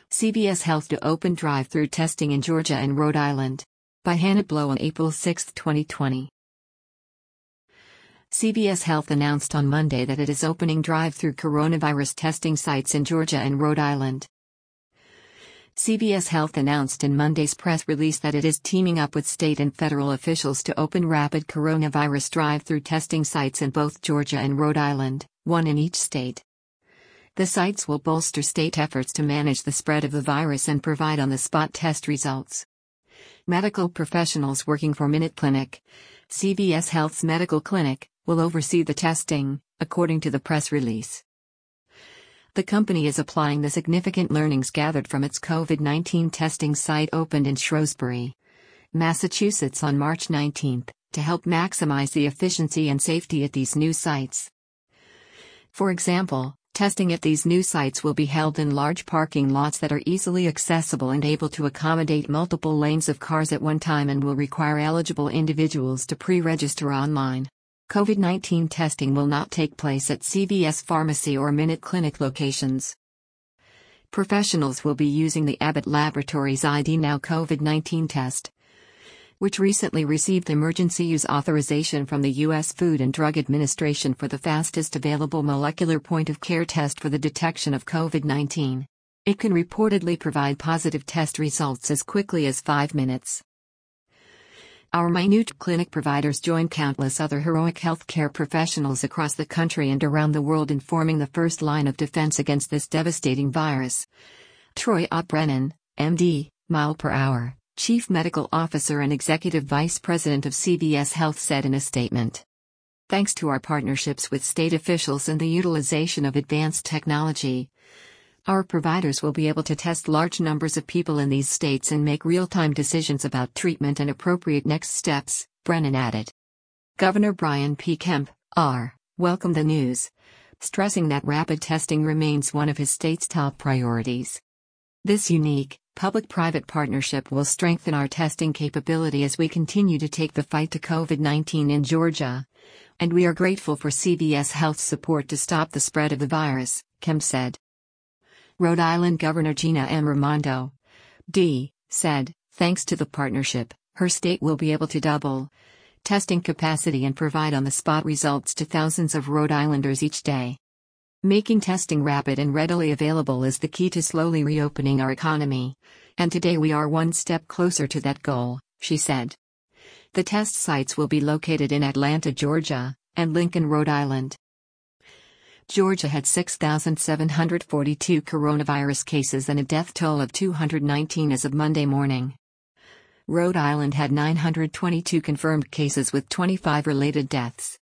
CVS Health to open drive-through testing in Georgia and Rhode Island. By Hannah Blow on April 6, 2020. CVS Health announced on Monday that it is opening drive-through coronavirus testing sites in Georgia and Rhode Island. CVS Health announced in Monday's press release that it is teaming up with state and federal officials to open rapid coronavirus drive-through testing sites in both Georgia and Rhode Island, one in each state. The sites will bolster state efforts to manage the spread of the virus and provide on-the-spot test results. Medical professionals working for MinuteClinic, CVS Health's medical clinic, will oversee the testing, according to the press release. The company is applying the significant learnings gathered from its COVID-19 testing site opened in Shrewsbury, Massachusetts on March 19, to help maximize the efficiency and safety at these new sites. For example, testing at these new sites will be held in large parking lots that are easily accessible and able to accommodate multiple lanes of cars at one time and will require eligible individuals to pre-register online. COVID-19 testing will not take place at CVS Pharmacy or MinuteClinic locations. Professionals will be using the Abbott Laboratories ID Now COVID-19 test, which recently received emergency use authorization from the U.S. Food and Drug Administration for the fastest available molecular point-of-care test for the detection of COVID-19. It can reportedly provide positive test results as quickly as 5 minutes. Our MinuteClinic providers join countless other heroic healthcare professionals across the country and around the world in forming the first line of defense against this devastating virus. Troy Brennan, MD, mile per hour, Chief Medical Officer and Executive Vice President of CVS Health said in a statement. Thanks to our partnerships with state officials and the utilization of advanced technology, our providers will be able to test large numbers of people in these states and make real-time decisions about treatment and appropriate next steps, Brennan added. Governor Brian P. Kemp, R., welcomed the news, stressing that rapid testing remains one of his state's top priorities. This unique, public-private partnership will strengthen our testing capability as we continue to take the fight to COVID-19 in Georgia, and we are grateful for CVS Health's support to stop the spread of the virus, Kemp said. Rhode Island Governor Gina M. Raimondo, D., said, thanks to the partnership, her state will be able to double testing capacity and provide on-the-spot results to thousands of Rhode Islanders each day. Making testing rapid and readily available is the key to slowly reopening our economy, and today we are one step closer to that goal, she said. The test sites will be located in Atlanta, Georgia, and Lincoln, Rhode Island. Georgia had 6,742 coronavirus cases and a death toll of 219 as of Monday morning. Rhode Island had 922 confirmed cases with 25 related deaths.